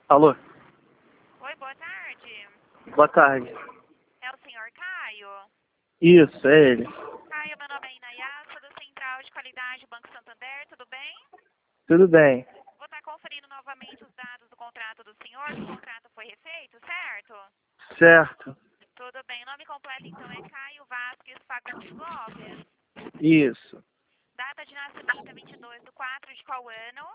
Alô? Oi, boa tarde. Boa tarde. É o senhor Caio? Isso, é ele. Caio, meu nome é Inayasa, da Central de Qualidade Banco Santander, tudo bem? Tudo bem. Vou estar conferindo novamente os dados do contrato do senhor, que o contrato foi refeito, certo? Certo. Tudo bem. O nome completo, então, é Caio Vasques Fagundes Lopes. Isso. Data de nascimento é 22/4 de qual ano?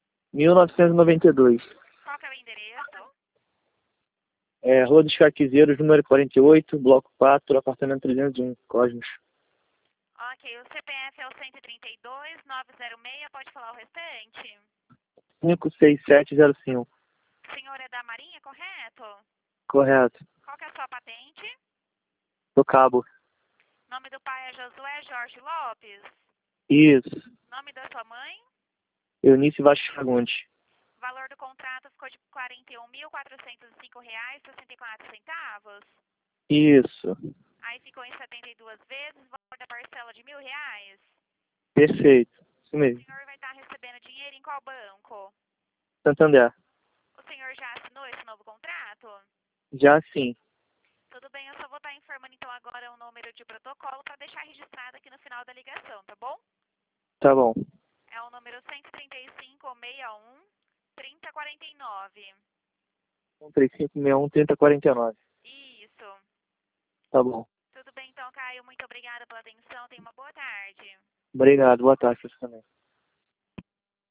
1992. Qual que é o endereço? Rua dos Caquizeiros, número 48, bloco 4, apartamento 301, Cosmos. Ok, o CPF é o 132-906, pode falar o restante? 56705. O senhor é da Marinha, correto? Correto. Qual que é a sua patente? Do Cabo. Nome do pai é Josué Jorge Lopes. Isso. Nome da sua mãe? Eunice Vasques Fagundes. Valor do contrato ficou de R$ 41.405,64. Isso. Aí ficou em 72 vezes, valor da parcela de R$ 1.000. Perfeito. Isso O mesmo. senhor vai estar recebendo dinheiro em qual banco? Santander. O senhor já assinou esse novo contrato? Já sim. Tudo bem, eu só vou estar informando então agora o número de protocolo para deixar registrado aqui no final da ligação, tá bom? Tá bom. É o número 13561-3049. 3561-3049. Isso. Tá bom. Tudo bem então, Caio. Muito obrigada pela atenção. Tenha uma boa tarde. Obrigado. Boa tarde pra você também.